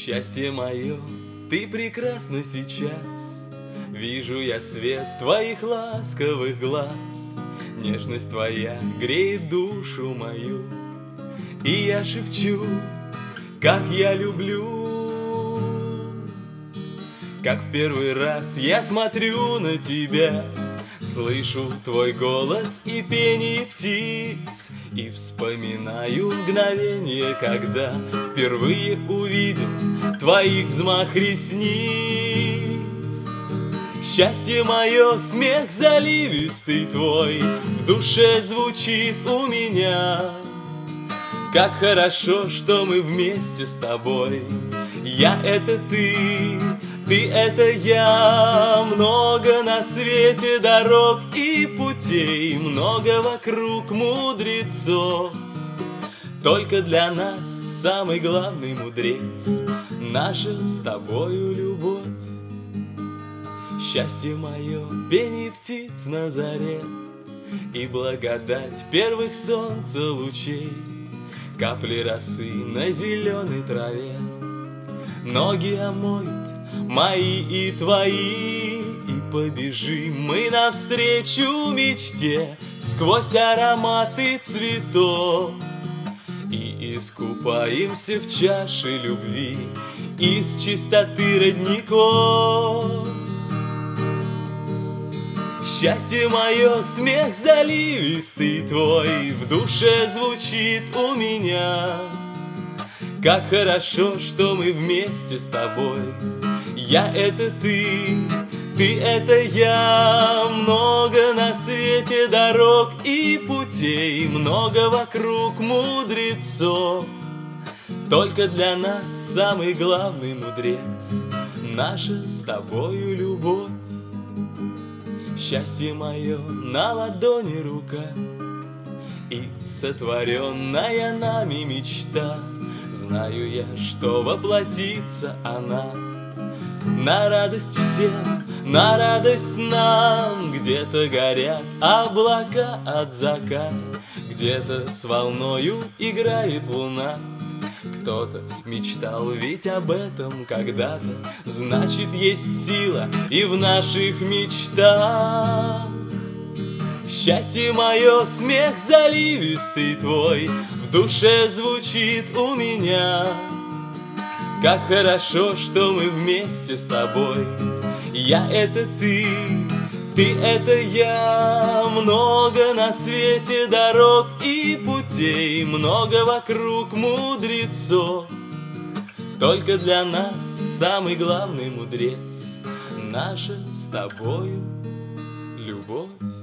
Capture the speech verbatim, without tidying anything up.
Счастье мое, ты прекрасна сейчас. Вижу я свет твоих ласковых глаз. Нежность твоя греет душу мою. И я шепчу, как я люблю. Как в первый раз я смотрю на тебя, слышу твой голос и пение птиц, и вспоминаю мгновение, когда впервые увидел твоих взмах ресниц. Счастье мое, смех заливистый твой в душе звучит у меня. Как хорошо, что мы вместе с тобой. Я — это ты, ты — это я. Много на свете дорог и путей, много вокруг мудрецов. Только для нас самый главный мудрец — наша с тобою любовь. Счастье мое, пение птиц на заре и благодать первых солнца лучей, капли росы на зеленой траве. Ноги омоют мои и твои, и побежим мы навстречу мечте сквозь ароматы цветов. И искупаемся в чаше любви из чистоты родников. Счастье мое, смех заливистый твой в душе звучит у меня. Как хорошо, что мы вместе с тобой. Я — это ты, ты — это я. Много на свете дорог и путей, много вокруг мудрецов. Только для нас самый главный мудрец — наша с тобою любовь. Счастье мое, на ладони рука и сотворенная нами мечта. Знаю я, что воплотится она на радость всем, на радость нам. Где-то горят облака от заката, где-то с волною играет луна. Кто-то мечтал ведь об этом когда-то, значит, есть сила и в наших мечтах. Счастье мое, смех заливистый твой в душе звучит у меня. Как хорошо, что мы вместе с тобой. Я — это ты, ты — это я. Много на свете дорог и путей, много вокруг мудрецов. Только для нас самый главный мудрец — наша с тобою любовь.